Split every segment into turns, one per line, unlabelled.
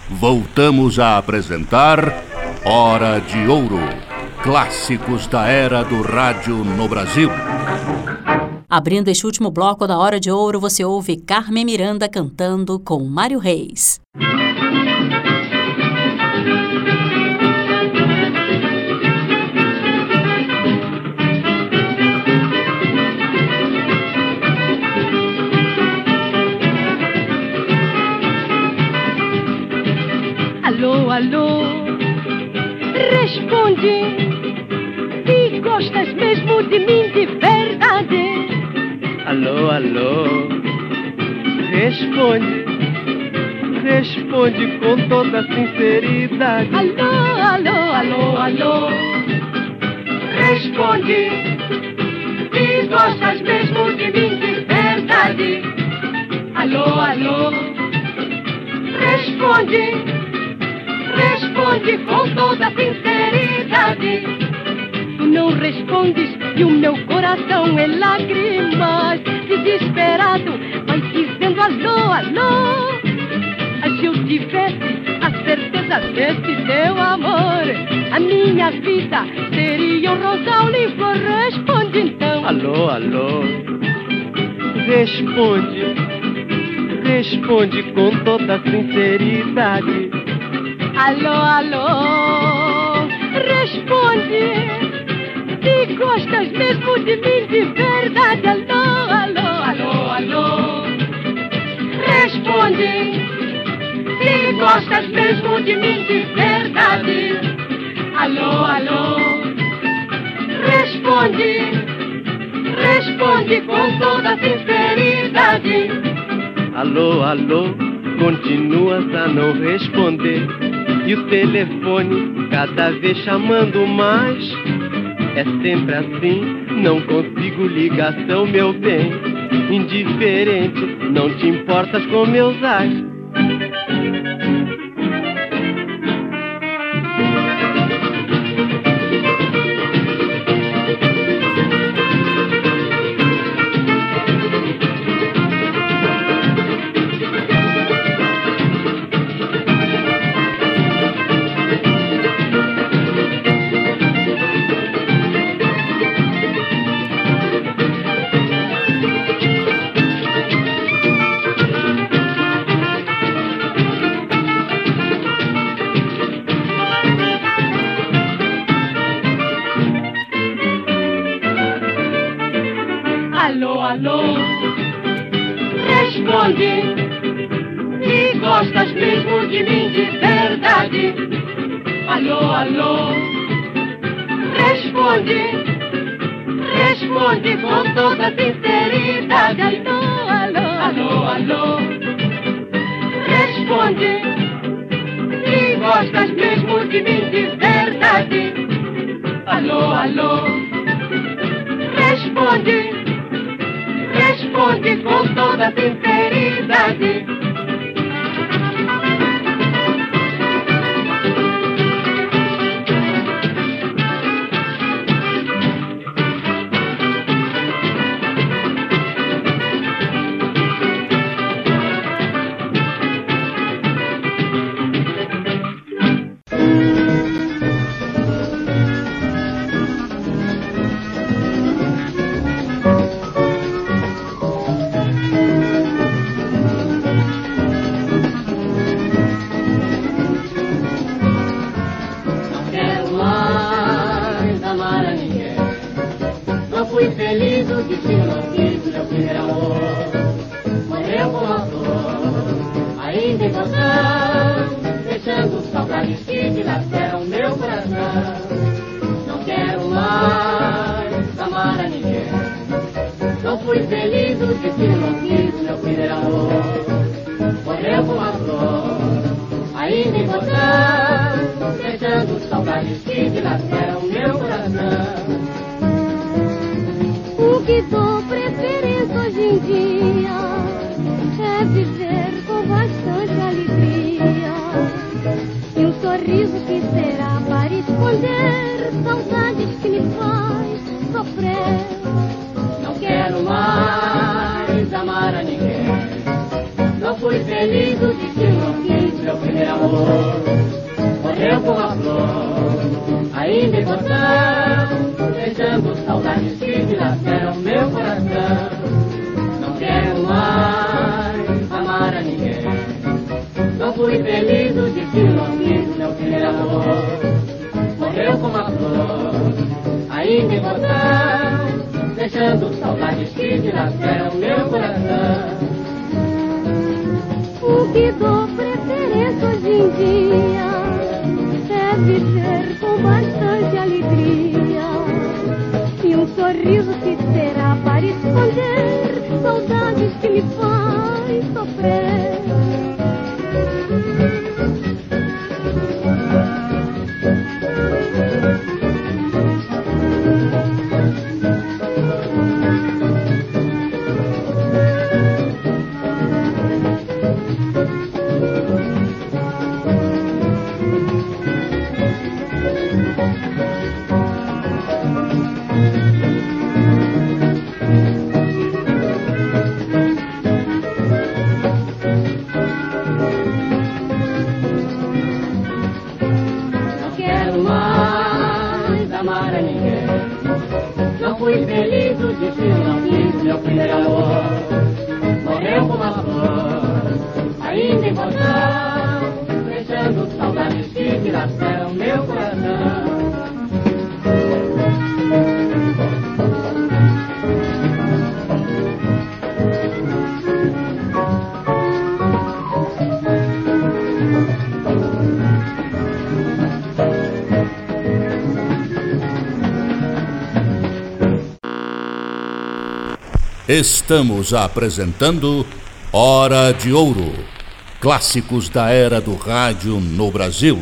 voltamos a apresentar Hora de Ouro, clássicos da era do rádio no Brasil.
Abrindo este último bloco da Hora de Ouro, você ouve Carmen Miranda cantando com Mário Reis.
Alô, alô, responde, se gostas mesmo de mim de verdade.
Alô, alô, responde, responde com toda sinceridade.
Alô, alô, alô, alô, responde, se gostas mesmo de mim de verdade. Alô, alô, responde, responde com toda sinceridade. Tu não respondes e o meu coração é lágrimas. Desesperado vai dizendo alô, alô. Se eu tivesse a certeza desse teu amor, a minha vida seria um rosal limpo. Responde então.
Alô, alô, responde, responde com toda sinceridade.
Alô, alô, responde, se gostas mesmo de mim de verdade. Alô, alô, alô, alô, responde, se gostas mesmo de mim de verdade. Alô, alô, responde, responde com toda sinceridade.
Alô, alô, continuas a não responder. E o telefone cada vez chamando mais. É sempre assim, não consigo ligação, meu bem. Indiferente, não te importas com meus ais.
Alô, alô, responde, se gostas mesmo de mim de verdade. Alô, alô, responde, responde com toda sinceridade. Alô, alô, alô, alô, responde, se gostas mesmo de mim de verdade. Alô, alô, responde, responde com toda sinceridade.
O que dou preferência hoje em dia é viver com bastante alegria e um sorriso que será para esconder saudades que me faz sofrer.
Não quero mais amar a ninguém. Não fui feliz o destino não quis.
meu primeiro amor. Morreu com a flor, ainda em botão, deixando saudades que dilaceram meu coração. Não quero mais amar a ninguém, não fui feliz, o destino não quis meu primeiro amor. Morreu com a flor, ainda em botão, deixando saudades que dilaceram meu coração.
O que dou preferência hoje em dia é viver com bastante alegria e um sorriso que será para esconder saudades que me faz sofrer.
Estamos apresentando Hora de Ouro, clássicos da era do rádio no Brasil.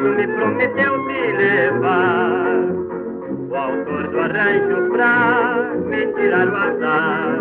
Prometeu te levar, o autor do arranjo pra
me tirar o azar.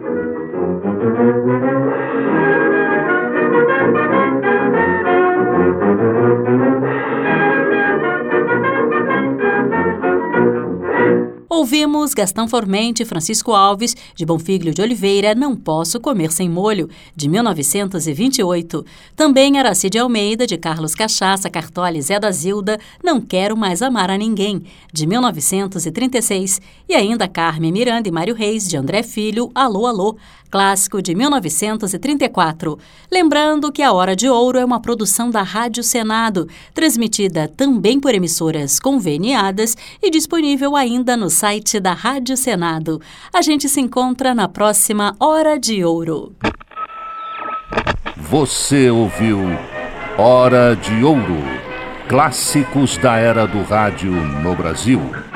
Ouvimos Gastão Formente e Francisco Alves, de Bonfíglio de Oliveira, Não Posso Comer Sem Molho, de 1928. Também Aracide Almeida, de Carlos Cachaça, Cartola e Zé da Zilda, Não Quero Mais Amar a Ninguém, de 1936. E ainda Carmen Miranda e Mário Reis, de André Filho, Alô, Alô, clássico de 1934. Lembrando que A Hora de Ouro é uma produção da Rádio Senado, transmitida também por emissoras conveniadas e disponível ainda no site da Rádio Senado. A gente se encontra na próxima Hora de Ouro.
Você ouviu Hora de Ouro, clássicos da era do rádio no Brasil.